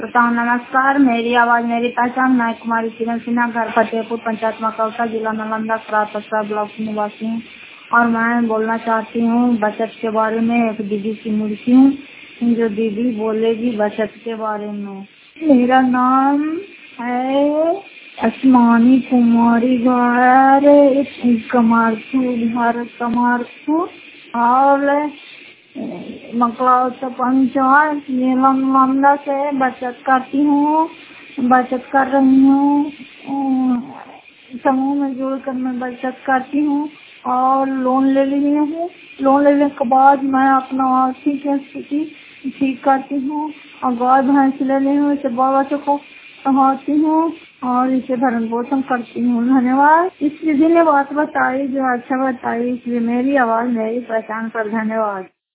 श्रोताओं नमस्कार। मेरी आवाज मेरी पहचान। मैं कुमारी किरण सिन्हा, घर फतेहपुर, पंचायत मकौसा, जिला नालंदा, खराब ब्लॉक की निवासी हूँ और मैं बोलना चाहती हूँ बचत के बारे में। एक दीदी की मुर्गी हूँ जो दीदी बोलेगी बचत के बारे में। मेरा नाम है आसमानी कुमारी गौर कमारपुर, भारत कमारपुर और मकौसा पंचायत नालंदा से बचत करती हूँ, बचत कर रही हूँ। समूह में जुड़कर मैं बचत करती हूँ और लोन ले ली हूँ। लोन लेने के बाद मैं अपना आर्थिक स्थिति ठीक करती हूँ और गाय भैंस ले ली हूँ। इसे बाबा को पढ़ाती हूँ और इसे भरण पोषण करती हूँ। धन्यवाद। इस दीदी ने बात बताई जो अच्छा बताई, इसलिए मेरी आवाज मेरी पहचान पर धन्यवाद।